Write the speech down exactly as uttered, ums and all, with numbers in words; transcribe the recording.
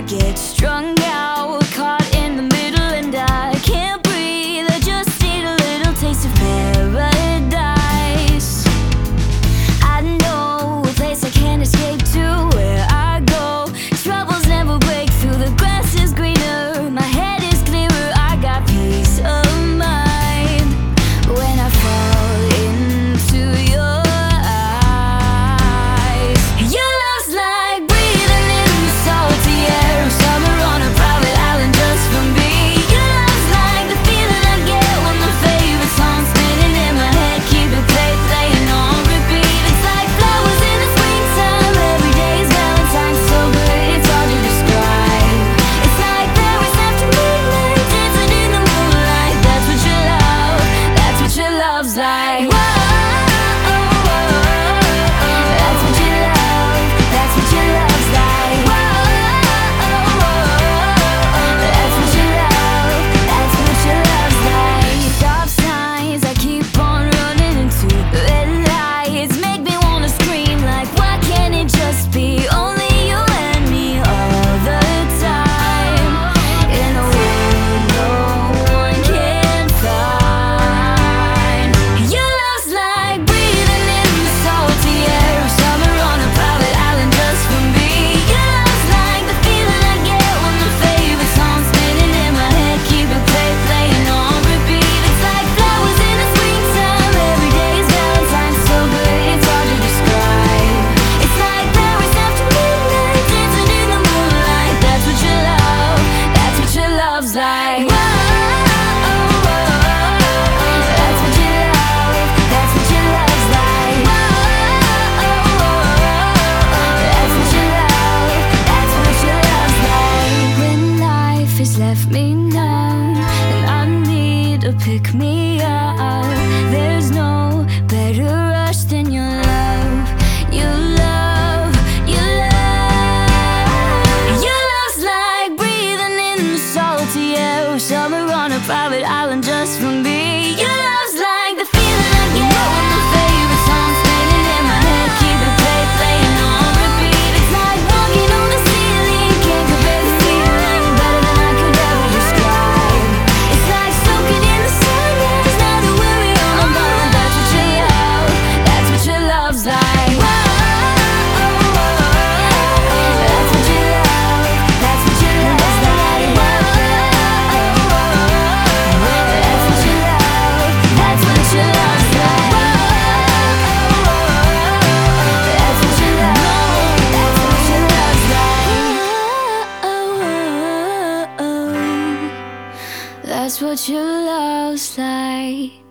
get strung out, caught in the middle, and I can't breathe. I just need a little taste of paradise. I know a place I can't escape to, where I go. Troubles never break through, the grass is greener, my head is clearer, I got peace of mind. When I fall into your eyes, your love's like breathing in the salty air of summer on a private island just for me. Your love's like the feeling I get when my favorite song's spinning in my head, keep it play, playing on repeat. It's like flowers in the springtime, every day's Valentine's, so good it's hard to describe. It's like Paris after midnight, dancing in the moonlight. That's what your love, that's what your love's like. Whoa, that's what your love, that's what your love's like. Whoa, that's what your love, that's what your love's like. Stop signs, I keep on running into red lights, make me wanna scream like, why can't it just be only you and me all the time? In a world no one can find. Your love's like breathing in the salty air of summer on a private island just for me. Your love's like the feeling I get when my favorite song's spinning in my head, keep it play, playing on repeat. It's like flowers in the springtime, every day's Valentine's, so good it's hard to describe. It's like Paris after midnight, dancing in the moonlight. That's what your love, that's what your love's like. Whoa, that's what your love, that's what your love's like. Whoa, that's what your love, that's what your love's like. When life has left me numb and I need to pick me up, there's no better rush than your love, your love, your love. Your love's like breathing in the salty air of summer on a private island just for me. Your love's like the feeling I get when my favorite song's spinning in my head, keep it play, playing on repeat. It's like walking on the ceiling, can't compare the feeling, better than I could ever describe. It's like soaking in the sunrise, now that we're young. That's what your love, that's what your love's like. Whoa, that's what your love, that's what your love's like. Whoa, that's what your love, that's what your love's like. Whoa, that's what your love, that's what your love's like. That's what your love's like.